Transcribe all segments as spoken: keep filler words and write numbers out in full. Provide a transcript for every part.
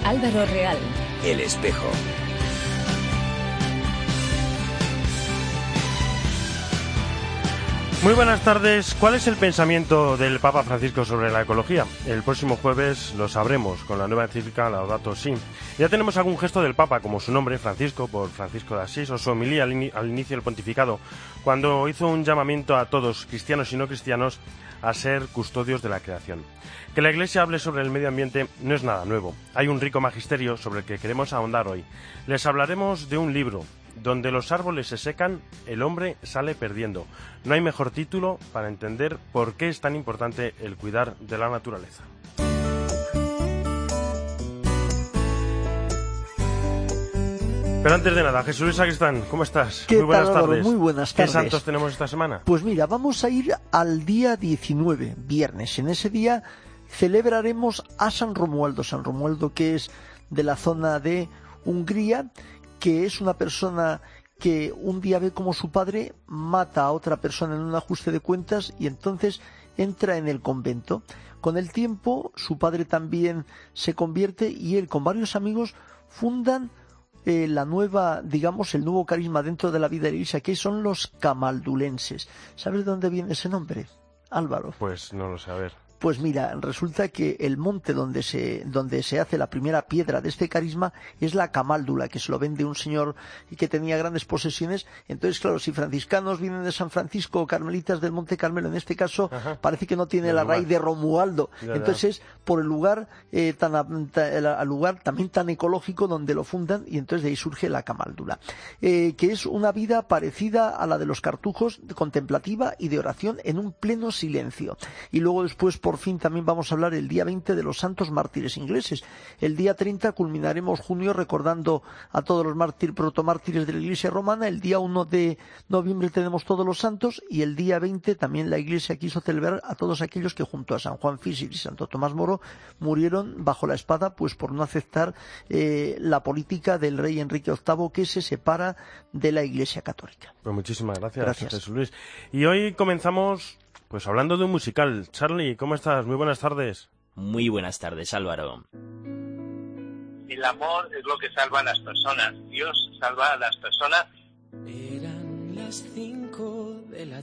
Álvaro Real. El Espejo. Muy buenas tardes. ¿Cuál es el pensamiento del Papa Francisco sobre la ecología? El próximo jueves lo sabremos con la nueva encíclica Laudato Si. Ya tenemos algún gesto del Papa, como su nombre, Francisco, por Francisco de Asís, o su homilía al, in- al inicio del pontificado, cuando hizo un llamamiento a todos, cristianos y no cristianos, a ser custodios de la creación. Que la Iglesia hable sobre el medio ambiente no es nada nuevo. Hay un rico magisterio sobre el que queremos ahondar hoy. Les hablaremos de un libro. Donde los árboles se secan, el hombre sale perdiendo. No hay mejor título para entender por qué es tan importante el cuidar de la naturaleza. Pero antes de nada, Jesús Luis Sacristán, ¿cómo estás? ¿Qué Muy buenas tal, tardes. Muy buenas tardes. ¿Qué santos tenemos esta semana? Pues mira, vamos a ir al día diecinueve, viernes. En ese día celebraremos a San Romualdo. San Romualdo, que es de la zona de Hungría, que es una persona que un día ve como su padre mata a otra persona en un ajuste de cuentas y entonces entra en el convento. Con el tiempo, su padre también se convierte y él con varios amigos fundan eh, la nueva, digamos, el nuevo carisma dentro de la vida de la Iglesia, que son los camaldulenses. ¿Sabes de dónde viene ese nombre, Álvaro? Pues no lo sé, a ver. Pues mira, resulta que el monte donde se, donde se hace la primera piedra de este carisma es la Camáldula, que se lo vende un señor que tenía grandes posesiones. Entonces, claro, si franciscanos vienen de San Francisco o carmelitas del Monte Carmelo, en este caso, Ajá. parece que no tiene la raíz de Romualdo. Ya, entonces, ya. por el lugar, eh, tan, tan, el lugar también tan ecológico donde lo fundan, y entonces de ahí surge la Camáldula, eh, que es una vida parecida a la de los cartujos, contemplativa y de oración en un pleno silencio. Y luego después, por fin, también vamos a hablar el día veinte de los santos mártires ingleses. El día treinta culminaremos junio recordando a todos los mártires, protomártires de la Iglesia romana. El día uno de noviembre tenemos todos los santos y el día veinte también la Iglesia quiso celebrar a todos aquellos que junto a San Juan Fischer y Santo Tomás Moro murieron bajo la espada, pues por no aceptar eh, la política del rey Enrique octavo, que se separa de la Iglesia católica. Pues muchísimas gracias, gracias. Jesús Luis. Y hoy comenzamos pues hablando de un musical. Charlie, ¿cómo estás? Muy buenas tardes. Muy buenas tardes, Álvaro. El amor es lo que salva a las personas. Dios salva a las personas. Eran las cinco de la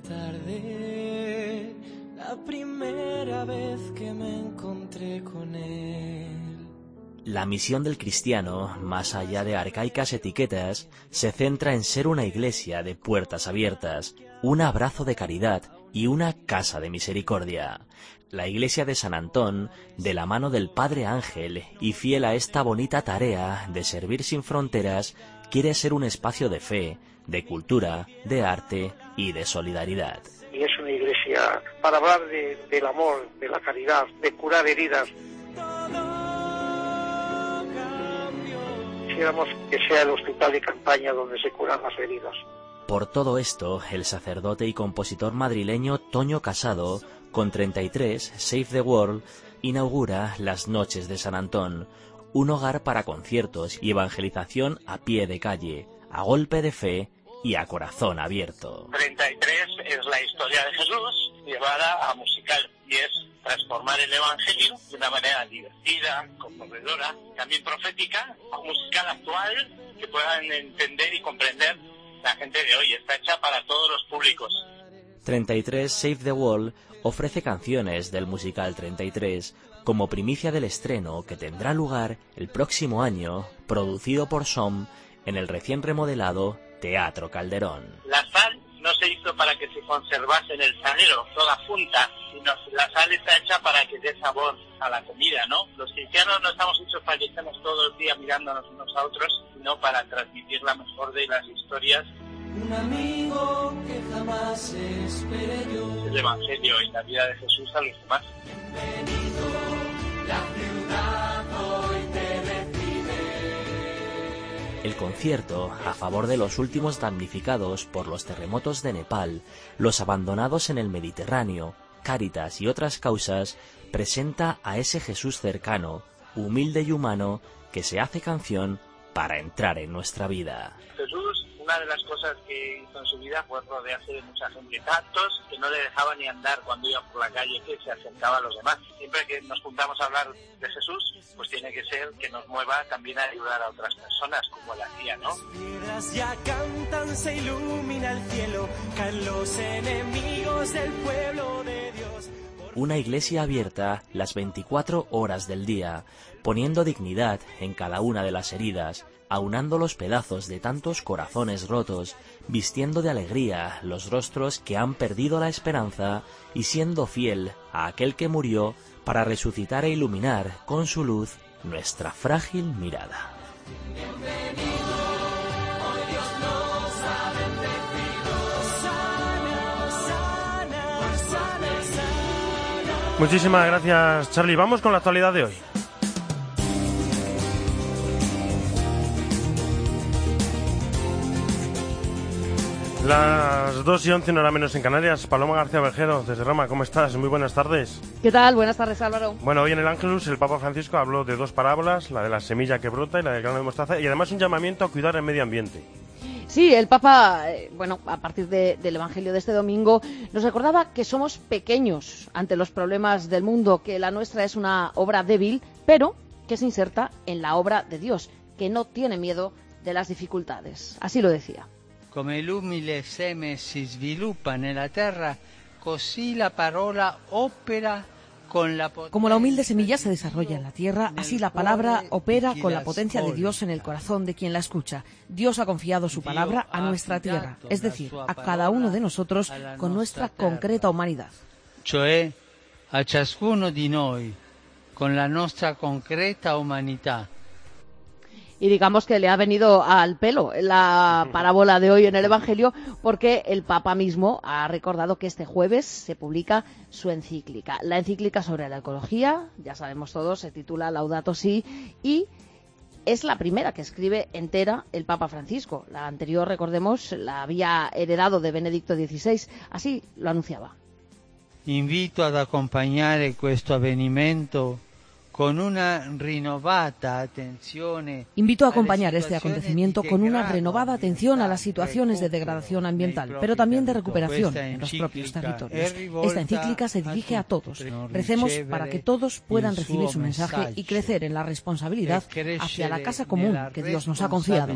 tarde, la primera vez que me encontré con él. La misión del cristiano, más allá de arcaicas etiquetas, se centra en ser una iglesia de puertas abiertas, un abrazo de caridad y una casa de misericordia. La iglesia de San Antón, de la mano del Padre Ángel y fiel a esta bonita tarea de servir sin fronteras, quiere ser un espacio de fe, de cultura, de arte y de solidaridad. Y es una iglesia para hablar de, del amor, de la caridad, de curar heridas. Quisiéramos que sea el hospital de campaña donde se curan las heridas. Por todo esto, el sacerdote y compositor madrileño Toño Casado, con treinta y tres, Save the World, inaugura las Noches de San Antón, un hogar para conciertos y evangelización a pie de calle, a golpe de fe y a corazón abierto. treinta y tres es la historia de Jesús llevada a musical y es transformar el Evangelio de una manera divertida, conmovedora, también profética, a un musical actual que puedan entender y comprender la gente de hoy. Está hecha para todos los públicos. treinta y tres Save the World ofrece canciones del musical treinta y tres como primicia del estreno que tendrá lugar el próximo año, producido por SOM en el recién remodelado Teatro Calderón. La sal no se hizo para que se conservase en el salero toda junta, sino la sal está hecha para que dé sabor a la comida, ¿no? Los cristianos no estamos hechos para que estemos todo el día mirándonos unos a otros, sino para transmitir la mejor de las historias. Un amigo que jamás esperé yo. El Evangelio y la vida de Jesús a los demás. Bienvenido, la ciudad hoy te recibe. El concierto a favor de los últimos damnificados por los terremotos de Nepal, los abandonados en el Mediterráneo, Cáritas y otras causas, presenta a ese Jesús cercano, humilde y humano, que se hace canción para entrar en nuestra vida. Jesús una de las cosas que hizo en su vida fue rodearse de mucha gente, tantos que no le dejaba ni andar cuando iba por la calle, que se acercaba a los demás. Siempre que nos juntamos a hablar de Jesús, pues tiene que ser que nos mueva también a ayudar a otras personas, como él hacía, ¿no? Las piedras ya cantan, se ilumina el cielo, caen los enemigos del pueblo de Dios. Una iglesia abierta las veinticuatro horas del día, poniendo dignidad en cada una de las heridas, aunando los pedazos de tantos corazones rotos, vistiendo de alegría los rostros que han perdido la esperanza y siendo fiel a aquel que murió para resucitar e iluminar con su luz nuestra frágil mirada. Muchísimas gracias, Charlie. Vamos con la actualidad de hoy. Las dos y once, una hora menos en Canarias. Paloma García Berjero, desde Roma, ¿cómo estás? Muy buenas tardes. ¿Qué tal? Buenas tardes, Álvaro. Bueno, hoy en el Ángelus el Papa Francisco habló de dos parábolas, la de la semilla que brota y la del grano de mostaza, y además un llamamiento a cuidar el medio ambiente. Sí, el Papa, eh, bueno, a partir de, del Evangelio de este domingo, nos recordaba que somos pequeños ante los problemas del mundo, que la nuestra es una obra débil, pero que se inserta en la obra de Dios, que no tiene miedo de las dificultades. Así lo decía. Come l'umile seme si sviluppa nella terra, così la parola opera con la potencia. Como la humilde semilla se desarrolla en la tierra, así la palabra opera con la potencia de Dios en el corazón de quien la escucha. Dios ha confiado su palabra a nuestra tierra, es decir, a cada uno de nosotros con nuestra concreta humanidad. Cioè a ciascuno di noi con la nostra concreta umanità. Y digamos que le ha venido al pelo la parábola de hoy en el Evangelio, porque el Papa mismo ha recordado que este jueves se publica su encíclica. La encíclica sobre la ecología, ya sabemos todos, se titula Laudato Si, y es la primera que escribe entera el Papa Francisco. La anterior, recordemos, la había heredado de Benedicto dieciséis, así lo anunciaba. Invito ad accompagnare questo avvenimento con una renovada atención. Invito a acompañar este acontecimiento con una renovada atención a las situaciones de degradación ambiental, pero también de recuperación en los propios territorios. Esta encíclica se dirige a todos. Recemos para que todos puedan recibir su mensaje y crecer en la responsabilidad hacia la casa común que Dios nos ha confiado.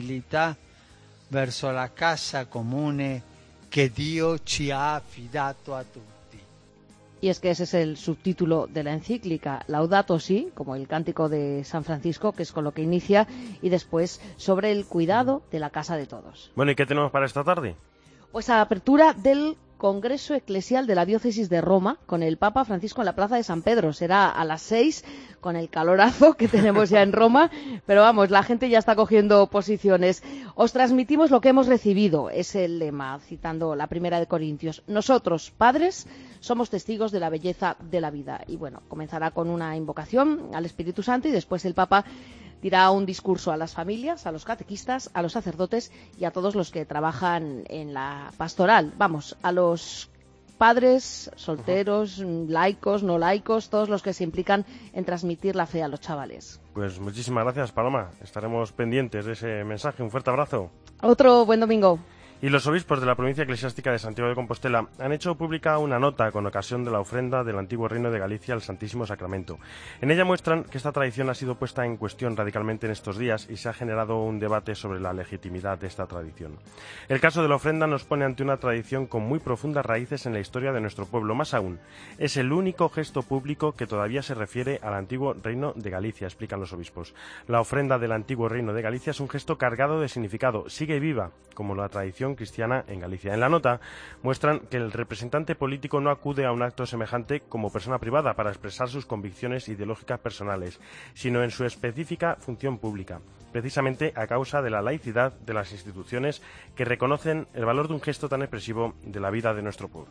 Verso la casa comune que Dios ci ha affidato a tutti. Y es que ese es el subtítulo de la encíclica, Laudato Si, como el cántico de San Francisco, que es con lo que inicia, y después sobre el cuidado de la casa de todos. Bueno, ¿y qué tenemos para esta tarde? Pues a apertura del Congreso Eclesial de la Diócesis de Roma, con el Papa Francisco en la Plaza de San Pedro. Será a las seis, con el calorazo que tenemos ya en Roma, pero vamos, la gente ya está cogiendo posiciones. Os transmitimos lo que hemos recibido, es el lema, citando la primera de Corintios. Nosotros, padres, somos testigos de la belleza de la vida. Y bueno, comenzará con una invocación al Espíritu Santo y después el Papa dirá un discurso a las familias, a los catequistas, a los sacerdotes y a todos los que trabajan en la pastoral. Vamos, a los padres, solteros, uh-huh. laicos, no laicos, todos los que se implican en transmitir la fe a los chavales. Pues muchísimas gracias, Paloma. Estaremos pendientes de ese mensaje. Un fuerte abrazo. Otro buen domingo. Y los obispos de la provincia eclesiástica de Santiago de Compostela han hecho pública una nota con ocasión de la ofrenda del antiguo Reino de Galicia al Santísimo Sacramento. En ella muestran que esta tradición ha sido puesta en cuestión radicalmente en estos días y se ha generado un debate sobre la legitimidad de esta tradición. El caso de la ofrenda nos pone ante una tradición con muy profundas raíces en la historia de nuestro pueblo. Más aún, es el único gesto público que todavía se refiere al antiguo Reino de Galicia, explican los obispos. La ofrenda del antiguo Reino de Galicia es un gesto cargado de significado, sigue viva, como la tradición cristiana en Galicia. En la nota muestran que el representante político no acude a un acto semejante como persona privada para expresar sus convicciones ideológicas personales, sino en su específica función pública, precisamente a causa de la laicidad de las instituciones que reconocen el valor de un gesto tan expresivo de la vida de nuestro pueblo.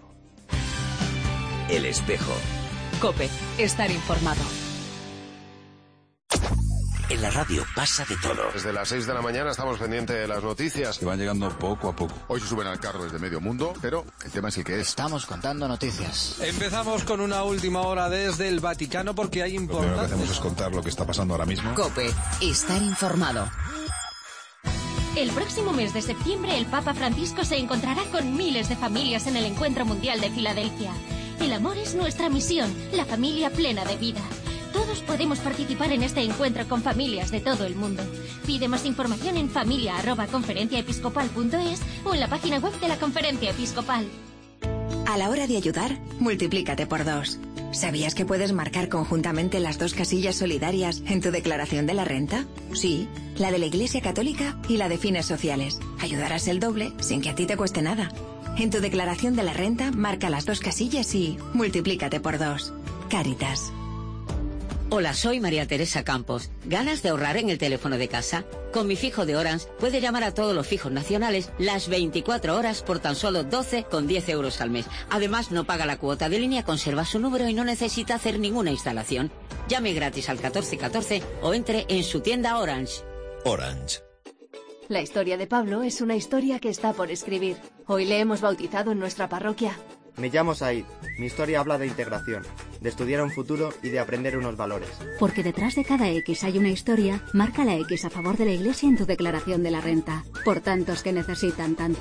El Espejo. COPE. Estar informado. En la radio pasa de todo. Desde las seis de la mañana estamos pendientes de las noticias. Que van llegando poco a poco. Hoy se suben al carro desde medio mundo, pero el tema es el que es. Estamos contando noticias. Empezamos con una última hora desde el Vaticano porque hay importantes... Lo primero que hacemos es contar lo que está pasando ahora mismo. COPE. Estar informado. El próximo mes de septiembre, el Papa Francisco se encontrará con miles de familias en el Encuentro Mundial de Filadelfia. El amor es nuestra misión, la familia plena de vida. Todos podemos participar en este encuentro con familias de todo el mundo. Pide más información en familia arroba conferencia episcopal punto es o en la página web de la Conferencia Episcopal. A la hora de ayudar, multiplícate por dos. ¿Sabías que puedes marcar conjuntamente las dos casillas solidarias en tu declaración de la renta? Sí, la de la Iglesia Católica y la de fines sociales. Ayudarás el doble sin que a ti te cueste nada. En tu declaración de la renta, marca las dos casillas y multiplícate por dos. Cáritas. Hola, soy María Teresa Campos. ¿Ganas de ahorrar en el teléfono de casa? Con mi fijo de Orange puede llamar a todos los fijos nacionales las veinticuatro horas por tan solo doce con diez euros al mes. Además, no paga la cuota de línea, conserva su número y no necesita hacer ninguna instalación. Llame gratis al catorce catorce o entre en su tienda Orange. Orange. La historia de Pablo es una historia que está por escribir. Hoy le hemos bautizado en nuestra parroquia. Me llamo Said. Mi historia habla de integración, de estudiar un futuro y de aprender unos valores. Porque detrás de cada X hay una historia, marca la X a favor de la Iglesia en tu declaración de la renta. Por tantos que necesitan tanto.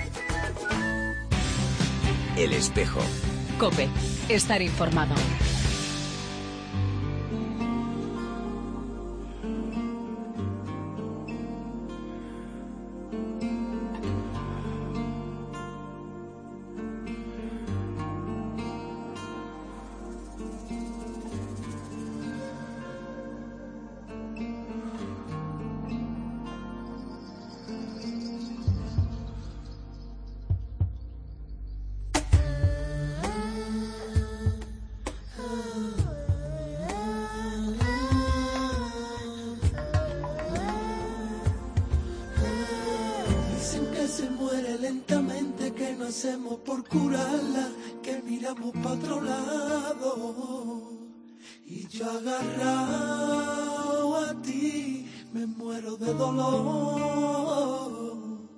El Espejo. COPE. Estar informado. Hacemos por curarla, que miramos para otro lado. Y yo agarrado a ti, me muero de dolor.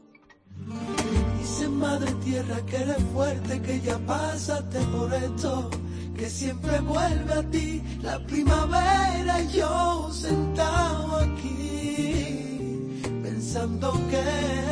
Dice madre tierra que eres fuerte, que ya pasaste por esto, que siempre vuelve a ti la primavera. Y yo sentado aquí, pensando que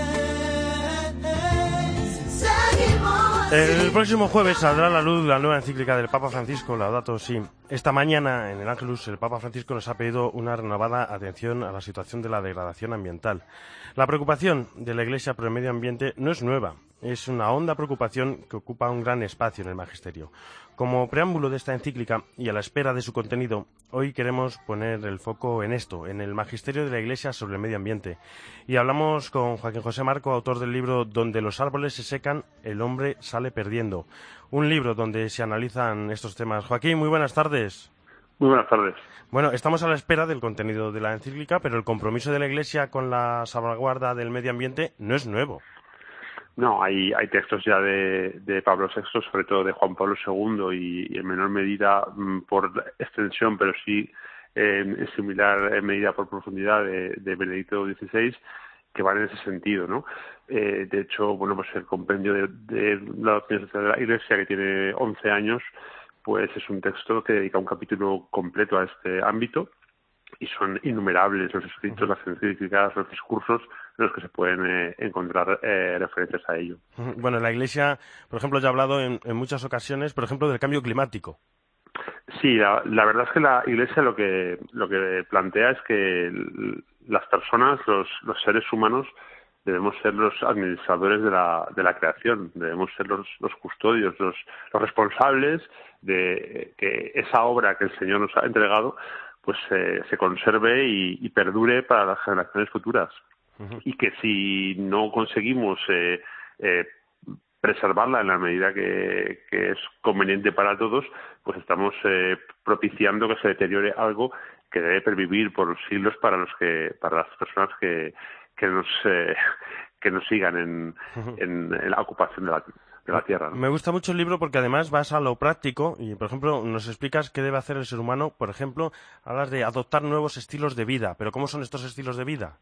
el próximo jueves saldrá a la luz la nueva encíclica del Papa Francisco, Laudato Si. Esta mañana en el Ángelus el Papa Francisco nos ha pedido una renovada atención a la situación de la degradación ambiental. La preocupación de la Iglesia por el medio ambiente no es nueva, es una honda preocupación que ocupa un gran espacio en el magisterio. Como preámbulo de esta encíclica y a la espera de su contenido, hoy queremos poner el foco en esto, en el magisterio de la Iglesia sobre el medio ambiente. Y hablamos con Joaquín José Marco, autor del libro Donde los árboles se secan, el hombre sale perdiendo. Un libro donde se analizan estos temas. Joaquín, muy buenas tardes. Muy buenas tardes. Bueno, estamos a la espera del contenido de la encíclica, pero el compromiso de la Iglesia con la salvaguarda del medio ambiente no es nuevo. No, hay, hay textos ya de, de Pablo sexto, sobre todo de Juan Pablo segundo y, y en menor medida mm, por extensión, pero sí eh, en similar en medida por profundidad de, de Benedicto dieciséis, que van en ese sentido, ¿no? Eh, de hecho, bueno, pues el compendio de, de la doctrina social de la Iglesia, que tiene once años, pues es un texto que dedica un capítulo completo a este ámbito. Y son innumerables los escritos, las encíclicas, los discursos en los que se pueden eh, encontrar eh, referencias a ello. Bueno, la Iglesia, por ejemplo, ya ha hablado en, en muchas ocasiones, por ejemplo, del cambio climático. Sí, la, la verdad es que la Iglesia lo que lo que plantea es que las personas, los, los seres humanos, debemos ser los administradores de la, de la creación, debemos ser los, los custodios, los, los responsables de que esa obra que el Señor nos ha entregado pues eh, se conserve y, y perdure para las generaciones futuras. Uh-huh. Y que si no conseguimos eh, eh, preservarla en la medida que, que es conveniente para todos, pues estamos eh, propiciando que se deteriore algo que debe pervivir por los siglos para los que para las personas que que nos eh, que nos sigan en, uh-huh. en, en la ocupación de la de la tierra, ¿no? Me gusta mucho el libro porque además vas a lo práctico y, por ejemplo, nos explicas qué debe hacer el ser humano. Por ejemplo, hablas de adoptar nuevos estilos de vida, pero ¿cómo son estos estilos de vida?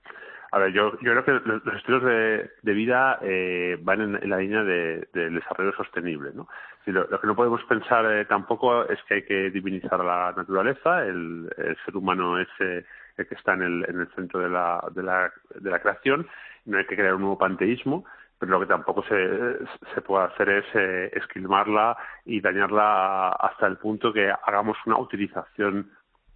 A ver, yo, yo creo que los, los estilos de, de vida eh, van en, en la línea de, del desarrollo sostenible, ¿no? Si lo, lo que no podemos pensar eh, tampoco es que hay que divinizar la naturaleza. El, el ser humano es, eh, el que está en el, en el centro de la, de la, de la creación. No hay que crear un nuevo panteísmo, pero lo que tampoco se, se puede hacer es eh, esquilmarla y dañarla hasta el punto que hagamos una utilización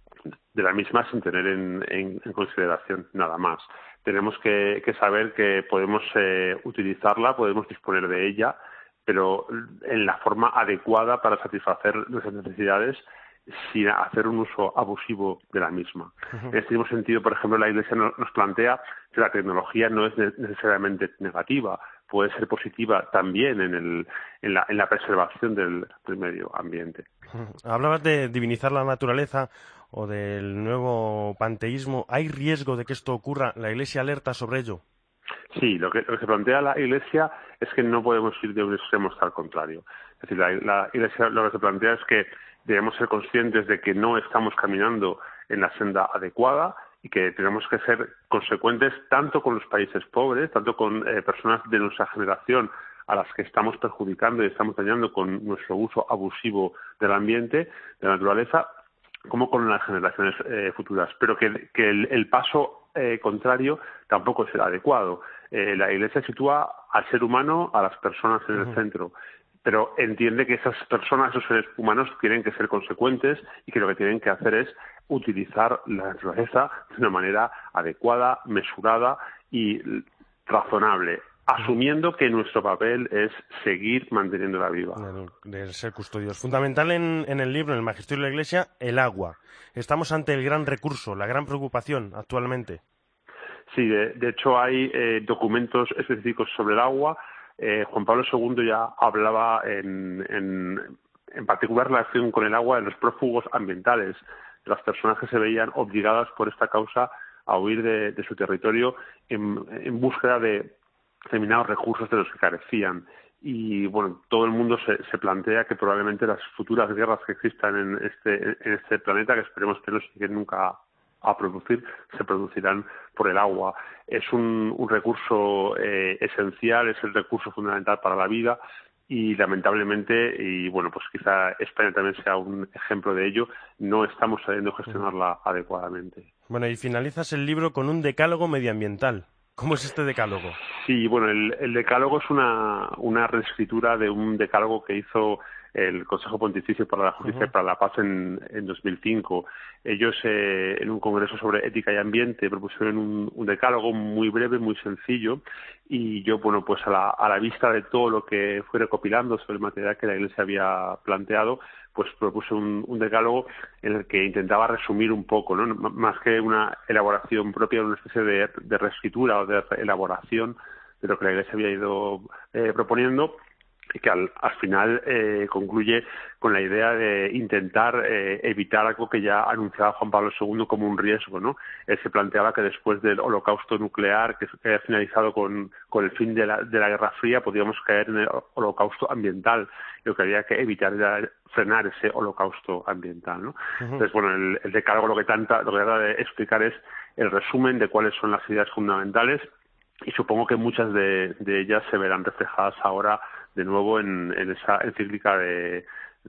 de la misma sin tener en, en, en consideración nada más. Tenemos que, que saber que podemos eh, utilizarla, podemos disponer de ella, pero en la forma adecuada para satisfacer nuestras necesidades sin hacer un uso abusivo de la misma. Uh-huh. En este mismo sentido, por ejemplo, la Iglesia nos plantea que la tecnología no es necesariamente negativa, puede ser positiva también en, el, en, la, en la preservación del, del medio ambiente. Uh-huh. Hablabas de divinizar la naturaleza o del nuevo panteísmo. ¿Hay riesgo de que esto ocurra? ¿La Iglesia alerta sobre ello? Sí, lo que, lo que plantea la Iglesia es que no podemos ir de un extremo hasta el contrario. Es decir, la, la Iglesia lo que se plantea es que debemos ser conscientes de que no estamos caminando en la senda adecuada y que tenemos que ser consecuentes tanto con los países pobres, tanto con eh, personas de nuestra generación a las que estamos perjudicando y estamos dañando con nuestro uso abusivo del ambiente, de la naturaleza, como con las generaciones eh, futuras. Pero que, que el, el paso eh, contrario tampoco es el adecuado. Eh, la Iglesia sitúa al ser humano, a las personas en el uh-huh. centro, pero entiende que esas personas, esos seres humanos, tienen que ser consecuentes y que lo que tienen que hacer es utilizar la naturaleza de una manera adecuada, mesurada y razonable, asumiendo que nuestro papel es seguir manteniéndola viva. De ser custodios. Fundamental en, en el libro, en el Magisterio de la Iglesia, el agua. Estamos ante el gran recurso, la gran preocupación actualmente. Sí, de, de hecho hay eh, documentos específicos sobre el agua. Eh, Juan Pablo segundo ya hablaba en, en, en particular en relación con el agua de los prófugos ambientales, de las personas que se veían obligadas por esta causa a huir de, de su territorio en, en búsqueda de determinados recursos de los que carecían. Y bueno, todo el mundo se, se plantea que probablemente las futuras guerras que existan en este, en este planeta, que esperemos que no se lleguen nunca a producir, se producirán por el agua. Es un, un recurso eh, esencial, es el recurso fundamental para la vida y lamentablemente, y bueno, pues quizá España también sea un ejemplo de ello, no estamos sabiendo gestionarla adecuadamente. Bueno, y finalizas el libro con un decálogo medioambiental. ¿Cómo es este decálogo? Sí, bueno, el, el decálogo es una, una reescritura de un decálogo que hizo el Consejo Pontificio para la Justicia uh-huh. y para la Paz en, en dos mil cinco. Ellos, eh, en un congreso sobre ética y ambiente, propusieron un, un decálogo muy breve, muy sencillo, y yo, bueno, pues a la, a la vista de todo lo que fue recopilando sobre el material que la Iglesia había planteado, pues propuse un, un decálogo en el que intentaba resumir un poco, ¿no? M- más que una elaboración propia, una especie de, de reescritura o de elaboración de lo que la Iglesia había ido eh, proponiendo, y que al, al final eh, concluye con la idea de intentar eh, evitar algo que ya anunciaba Juan Pablo segundo como un riesgo, ¿no? Él se planteaba que después del holocausto nuclear que, que había finalizado con, con el fin de la, de la Guerra Fría, podíamos caer en el holocausto ambiental. Lo que había que evitar era frenar ese holocausto ambiental, ¿no? Uh-huh. Entonces, bueno, el, el decálogo lo que tanta, lo que trata de explicar es el resumen de cuáles son las ideas fundamentales, y supongo que muchas de, de ellas se verán reflejadas ahora de nuevo en, en esa encíclica de,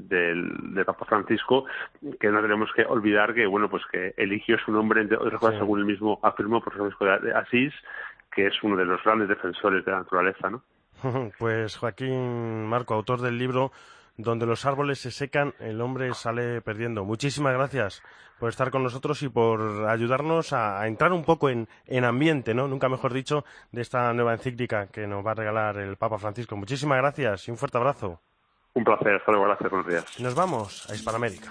del, del Papa Francisco, que no tenemos que olvidar que, bueno, pues que eligió su nombre, entre otras cosas, sí. según él mismo afirmó, por Francisco de Asís, que es uno de los grandes defensores de la naturaleza, ¿no? Pues Joaquín Marco, autor del libro Donde los árboles se secan, el hombre sale perdiendo. Muchísimas gracias por estar con nosotros y por ayudarnos a, a entrar un poco en, en ambiente, ¿no? Nunca mejor dicho, de esta nueva encíclica que nos va a regalar el Papa Francisco. Muchísimas gracias y un fuerte abrazo. Un placer, hasta luego, gracias, buenos días. Nos vamos a Hispanoamérica.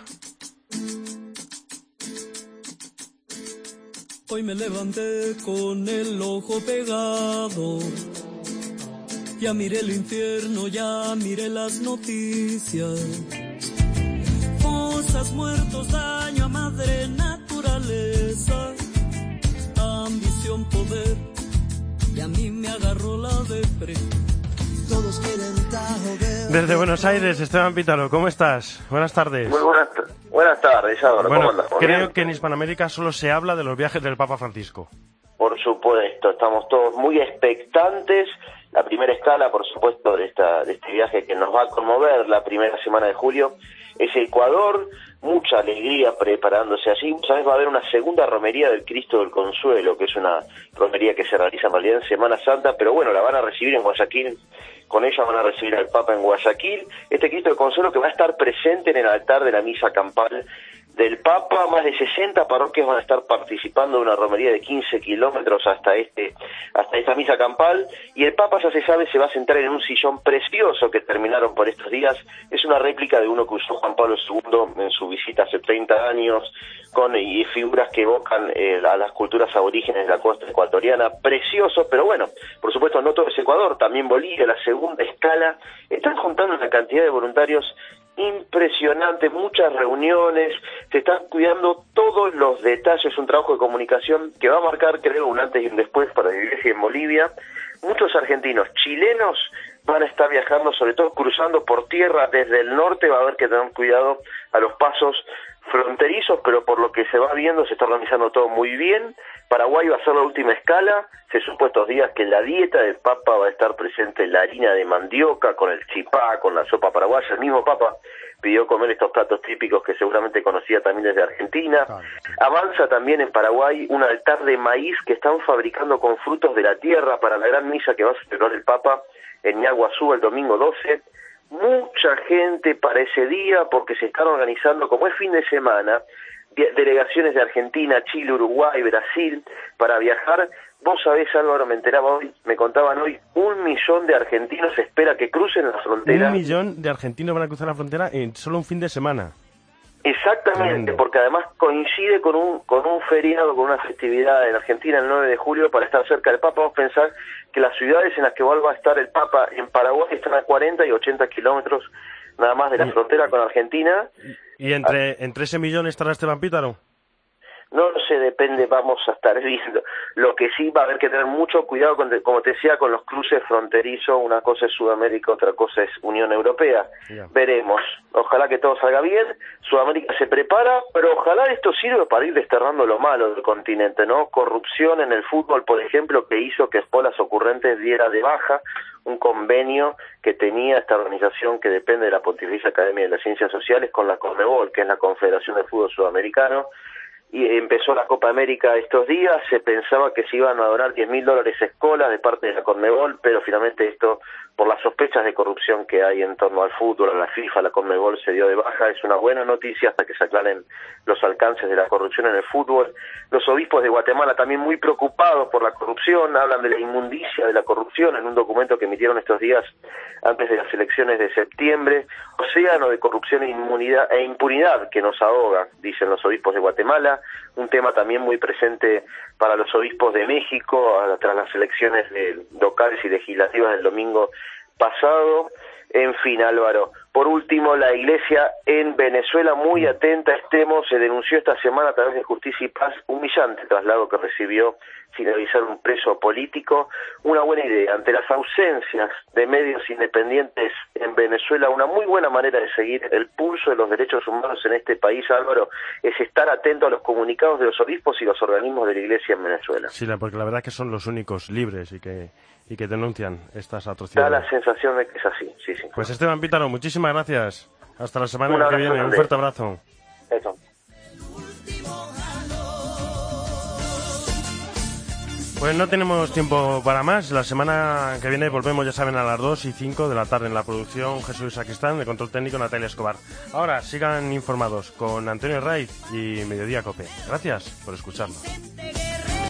Hoy me levanté con el ojo pegado. Ya miré el infierno, ya miré las noticias. Fosas, muertos, daño a madre naturaleza. Ambición, poder, y a mí me agarró la depre. Todos quieren tajo de... Desde Buenos Aires, Esteban Pítalo, ¿cómo estás? Buenas tardes. Muy buenas, buenas tardes, Álvaro. Bueno, ¿Cómo andas? creo bien? que en Hispanoamérica solo se habla de los viajes del Papa Francisco. Por supuesto, estamos todos muy expectantes. La primera escala, por supuesto, de, esta, de este viaje que nos va a conmover la primera semana de julio es Ecuador, mucha alegría preparándose allí. Sabes, va a haber una segunda romería del Cristo del Consuelo, que es una romería que se realiza en realidad en Semana Santa, pero bueno, la van a recibir en Guayaquil. Con ella van a recibir al Papa en Guayaquil. Este Cristo del Consuelo que va a estar presente en el altar de la misa campal del Papa. Más de sesenta parroquias van a estar participando de una romería de quince kilómetros hasta este hasta esta misa campal, y el Papa, ya se sabe, se va a sentar en un sillón precioso que terminaron por estos días. Es una réplica de uno que usó Juan Pablo segundo en su visita hace treinta años, con y figuras que evocan eh, a las culturas aborígenes de la costa ecuatoriana. Precioso, pero bueno, por supuesto no todo es Ecuador, también Bolivia, la segunda escala. Están juntando una cantidad de voluntarios impresionante, muchas reuniones, se están cuidando todos los detalles, un trabajo de comunicación que va a marcar, creo, un antes y un después para la Iglesia en Bolivia. Muchos argentinos, chilenos van a estar viajando, sobre todo cruzando por tierra desde el norte. Va a haber que tener cuidado a los pasos fronterizos, pero por lo que se va viendo se está organizando todo muy bien. Paraguay va a ser la última escala. Se supo estos días que en la dieta del Papa va a estar presente la harina de mandioca con el chipá, con la sopa paraguaya. El mismo Papa pidió comer estos platos típicos que seguramente conocía también desde Argentina. Avanza también en Paraguay un altar de maíz que están fabricando con frutos de la tierra para la gran misa que va a celebrar el Papa en Ñaguazú el domingo doce. Mucha gente para ese día porque se están organizando, como es fin de semana, delegaciones de Argentina, Chile, Uruguay, Brasil para viajar. Vos sabés, Álvaro, me enteraba hoy, me contaban hoy, un millón de argentinos espera que crucen la frontera. Un millón de argentinos van a cruzar la frontera en solo un fin de semana. Exactamente, Tremendo. Porque además coincide con un con un feriado, con una festividad en Argentina el nueve de julio para estar cerca del Papa. Vamos a pensar que las ciudades en las que vuelva a estar el Papa en Paraguay están a cuarenta y ochenta kilómetros nada más de la frontera con Argentina. ¿Y entre, entre ese millón estará Esteban Pítaro? No sé, depende, vamos a estar viendo. Lo que sí va a haber que tener mucho cuidado, con, como te decía, con los cruces fronterizos. Una cosa es Sudamérica, otra cosa es Unión Europea. Yeah. Veremos. Ojalá que todo salga bien. Sudamérica se prepara, pero ojalá esto sirva para ir desterrando lo malo del continente, ¿no? Corrupción en el fútbol, por ejemplo, que hizo que Espolas Ocurrentes diera de baja un convenio que tenía esta organización que depende de la Pontificia Academia de las Ciencias Sociales con la CONMEBOL, que es la Confederación de Fútbol Sudamericano. Y empezó la Copa América estos días, se pensaba que se iban a donar diez mil dólares a escuelas de parte de la CONMEBOL, pero finalmente esto, por las sospechas de corrupción que hay en torno al fútbol, a la FIFA, la CONMEBOL se dio de baja. Es una buena noticia hasta que se aclaren los alcances de la corrupción en el fútbol. Los obispos de Guatemala también muy preocupados por la corrupción, hablan de la inmundicia de la corrupción en un documento que emitieron estos días antes de las elecciones de septiembre. Océano de corrupción e, inmunidad, e impunidad que nos ahoga, dicen los obispos de Guatemala. Un tema también muy presente para los obispos de México tras las elecciones de locales y legislativas del domingo pasado. En fin, Álvaro, por último, la Iglesia en Venezuela muy atenta, estemos, se denunció esta semana a través de Justicia y Paz humillante traslado que recibió sin avisar un preso político. Una buena idea, ante las ausencias de medios independientes en Venezuela, una muy buena manera de seguir el pulso de los derechos humanos en este país, Álvaro, es estar atento a los comunicados de los obispos y los organismos de la Iglesia en Venezuela. Sí, porque la verdad es que son los únicos libres y que y que denuncian estas atrocidades. Da la sensación de que es así, sí, sí. Pues Esteban Pítaro, muchísimas gracias. Hasta la semana que viene. Un fuerte abrazo. Eso. Pues no tenemos tiempo para más. La semana que viene volvemos, ya saben, a las dos y cinco de la tarde en la producción. Jesús Sacristán, de control técnico Natalia Escobar. Ahora sigan informados con Antonio Raiz y Mediodía Cope. Gracias por escucharnos.